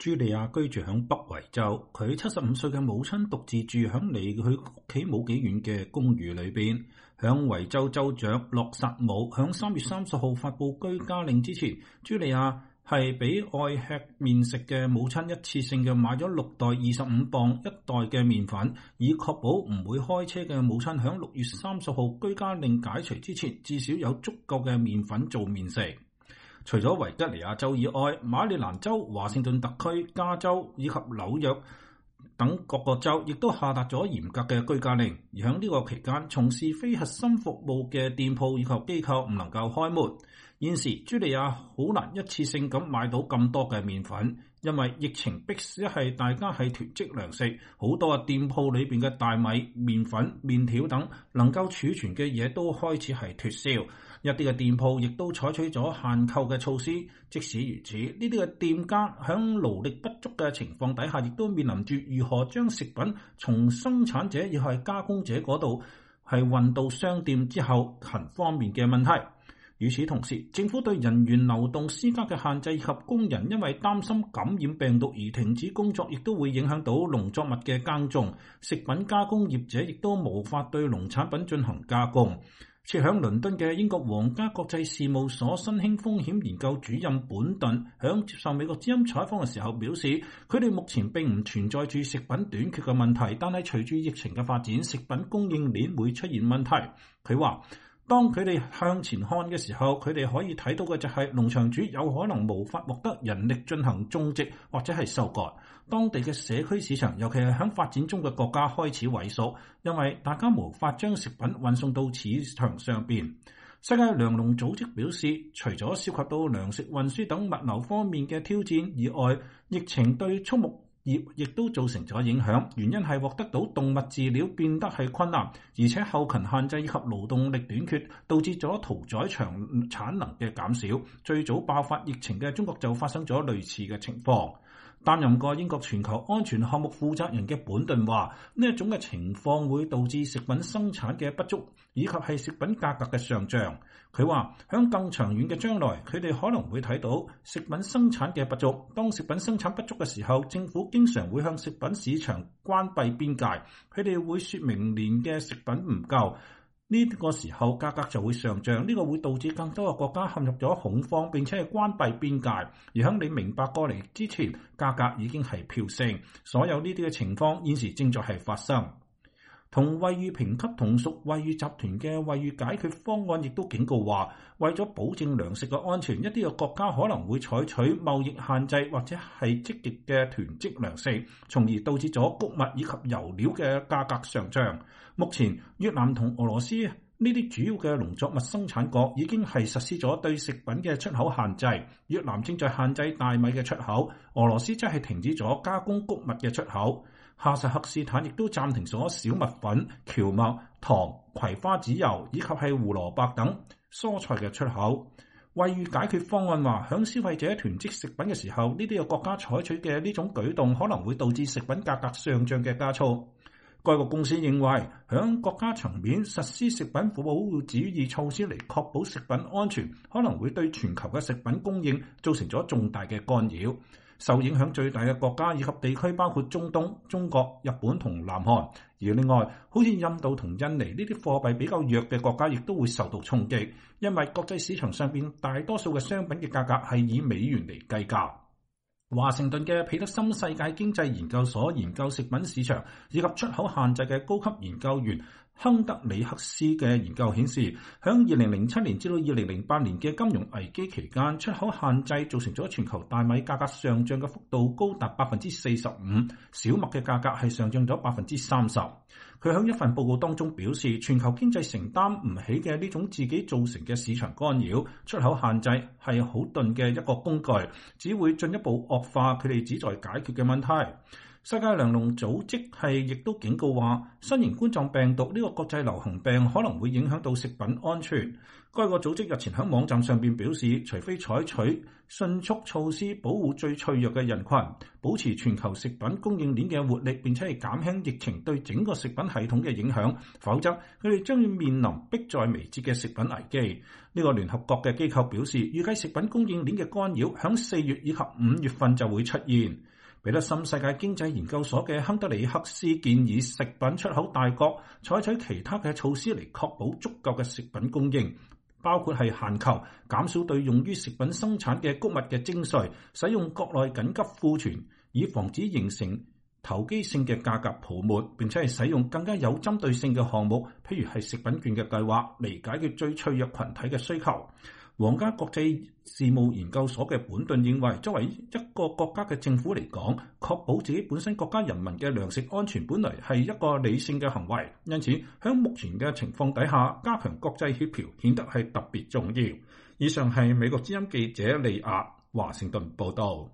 茱莉亞居住響北維州，佢75歲嘅母親獨自住響離佢屋企冇幾遠嘅公寓裏邊。響維州州長洛薩姆響3月30號發佈居家令之前，茱莉亞係俾愛吃麵食嘅母親一次性嘅買咗6袋25磅一袋嘅麵粉，以確保唔會開車嘅母親響6月30號居家令解除之前，至少有足夠嘅麵粉做麵食。除咗維吉尼亞州以外，馬里蘭州、華盛頓特區、加州以及紐約等各個州亦都下達咗嚴格嘅居家令。而喺呢個期間，從事非核心服務嘅店鋪以及機構唔能夠開門。現時茱莉亞好難一次性咁買到咁多嘅麵粉，因為疫情迫使係大家係囤積糧食，好多嘅店鋪裏邊嘅大米、麵粉、麵條等能夠儲存嘅嘢都開始係脫銷。一啲嘅店鋪亦都採取咗限購嘅措施。即使如此，呢啲嘅店家響勞力不足嘅情況底下，亦都面臨住如何將食品從生產者亦係加工者嗰度係運到商店之後行方面嘅問題。與此同時，政府對人員流動施加嘅限制以及工人因為擔心感染病毒而停止工作，亦都會影響到農作物嘅耕種。食品加工業者亦都無法對農產品進行加工。設響倫敦嘅英國皇家國際事務所新興風險研究主任本頓響接受美國之音採訪嘅時候表示，佢哋目前並唔存在住食品短缺嘅問題，但係隨住疫情嘅發展，食品供應鏈會出現問題。佢話，當佢哋向前看嘅時候，佢哋可以睇到嘅就係農場主有可能無法獲得人力進行種植或者係收割。當地嘅社區市場，尤其係喺發展中嘅國家開始萎縮，因為大家無法將食品運送到市場上邊。世界糧農組織表示，除咗涉及到糧食運輸等物流方面嘅挑戰以外，疫情對畜牧業亦都造成咗影響，原因係獲得到動物飼料變得係困難，而且後勤限制以及勞動力短缺，導致咗屠宰場產能嘅減少。最早爆發疫情嘅中國就發生咗類似嘅情況。擔任過英國全球安全項目負責人嘅本頓話，呢一種嘅情況會導致食品生產嘅不足，以及係食品價格嘅上漲。佢話，響更長遠嘅將來，佢哋可能會睇到食品生產嘅不足。當食品生產不足嘅時候，政府經常會向食品市場關閉邊界，佢哋會說明年嘅食品唔夠。呢個時候價格就會上漲，呢個會導致更多嘅國家陷入咗恐慌，並且係關閉邊界。而喺你明白過嚟之前，價格已經係飆升。所有呢啲嘅情況現時正在係發生。同惠譽評級同屬惠譽集團嘅惠譽解決方案亦都警告話，為咗保證糧食嘅安全，一啲嘅國家可能會採取貿易限制或者係積極嘅囤積糧食，從而導致咗穀物以及油料嘅價格上漲。目前越南同俄羅斯呢啲主要嘅農作物生產國已經係實施咗對食品嘅出口限制。越南正在限制大米嘅出口，俄羅斯則係停止咗加工穀物嘅出口。哈薩克斯坦亦都暫停咗小麥粉、蕎麥、糖、葵花籽油以及係胡蘿蔔等蔬菜嘅出口。惠譽解決方案話，響消費者囤積食品嘅時候，呢啲嘅國家採取嘅呢種舉動可能會導致食品價格上漲嘅加速。該個公司認為，響國家層面實施食品保護主義措施嚟確保食品安全，可能會對全球嘅食品供應造成咗重大嘅干擾。受影響最大嘅國家以及地區包括中東、中國、日本同南韓。而另外，好似印度同印尼呢啲貨幣比較弱嘅國家，亦都會受到衝擊，因為國際市場上邊大多數嘅商品嘅價格係以美元嚟計價。華盛頓嘅彼得森世界經濟研究所研究食品市場以及出口限制嘅高級研究員亨德里克斯嘅研究顯示，響2007年至到2008年嘅金融危機期間，出口限制造成咗全球大米價格上漲嘅幅度高達 45%， 小麥嘅價格係上漲咗 30%。佢喺一份報告當中表示，全球經濟承擔唔起嘅呢種自己造成嘅市場干擾，出口限制係好鈍嘅一個工具，只會進一步惡化佢哋旨在解決嘅問題。世界糧農組織亦都警告話，新型冠狀病毒呢個國際流行病可能會影響到食品安全。該個組織日前喺網站上邊表示，除非採取迅速措施保護最脆弱嘅人群，保持全球食品供應鏈嘅活力，並且係減輕疫情對整個食品系統嘅影響，否則佢哋將要面臨迫在眉睫嘅食品危機。呢個聯合國嘅機構表示，預計食品供應鏈嘅干擾響4月以及5月份就會出現。 彼得森世界經濟研究所嘅亨德里克斯建議食品出口大國採取其他嘅措施嚟確保足夠嘅食品供應，包括係限購、減少對用於食品生產嘅穀物嘅徵稅、使用國內緊急庫存，以防止形成投機性嘅價格泡沫，並且係使用更加有針對性嘅項目，譬如係食品券嘅計劃嚟解決最脆弱群體嘅需求。皇家國際事務研究所嘅本頓認為，作為一個國家嘅政府嚟講，確保自己本身國家人民嘅糧食安全本來係一個理性嘅行為，因此喺目前嘅情況底下，加強國際協調顯得係特別重要。以上係美國之音記者利亞華盛頓報道。